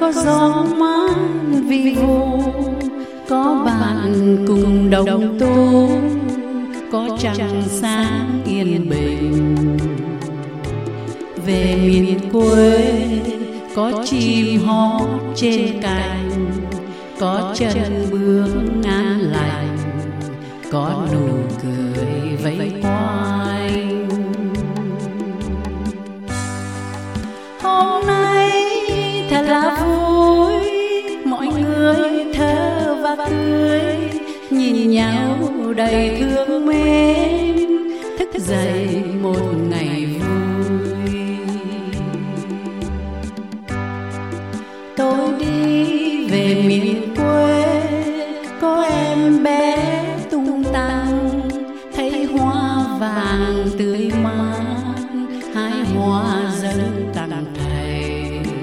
có gió mát vi vu, có bạn cùng đồng tu, có trăng sáng yên bình. Về miền quê có chim hót trên cành, có chân bước an lành, có nụ cười vẫy quanh. Hôm nay thật là vui, mọi người thơ và cười, nhìn nhau đầy thương mến, thức dậy một ngày vui. Tôi đi về miền quê, có em bé tung tăng, thấy hoa vàng tươi mát, hái hoa dâng tặng thầy.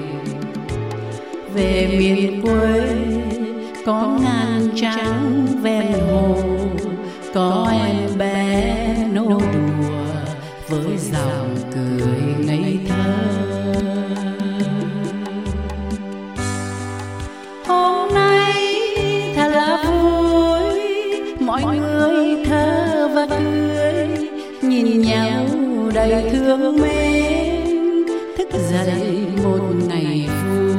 Về miền quê có ngàn trắng ven hồ, có em bé nô đùa với dòng cười ngây thơ. Hôm nay thật là vui, mọi người thơ và cười, nhìn nhau đầy thương mến, thức dậy một ngày vui.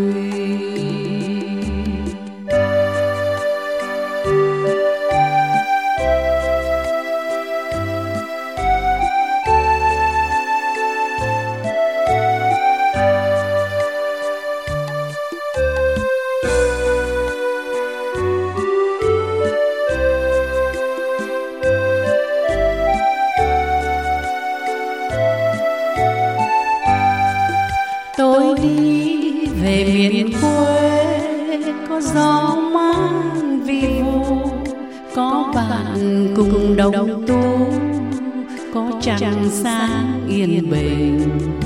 Tôi đi về miền quê, có gió mát vi vu, có bạn cùng đồng tu, có trăng sáng yên bình.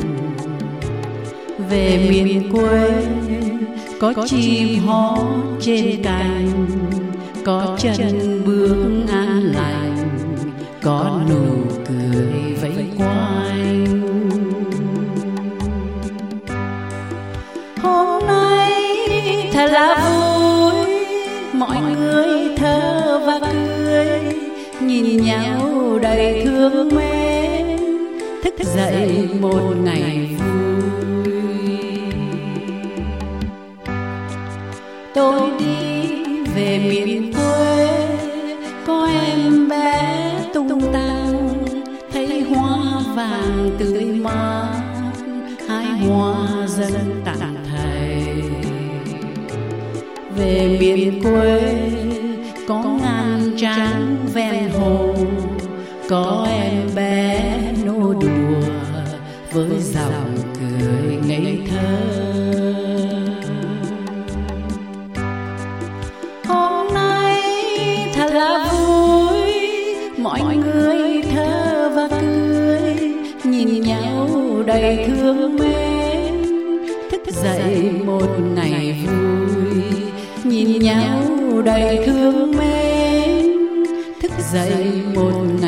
Về miền quê có chim hót trên cành, có chân bước an lành, có nụ cười vẫy quanh. Hôm nay thật là vui, mọi người thơ và cười, nhìn nhau đầy thương mến, thức dậy một ngày vui. Tôi đi về miền quê, có em bé tung tăng, thấy hoa vàng tươi mát, hái hoa dâng tặng thầy. Về miền quê có ngàn trắng ven hồ, có em bé nô đùa với dòng cười ngây thơ. Hôm nay thật là vui, mọi người thơ và cười, nhìn nhau đầy thương mến, thức dậy một ngày vui. Nhìn nhau đầy thương mến, thức dậy một ngày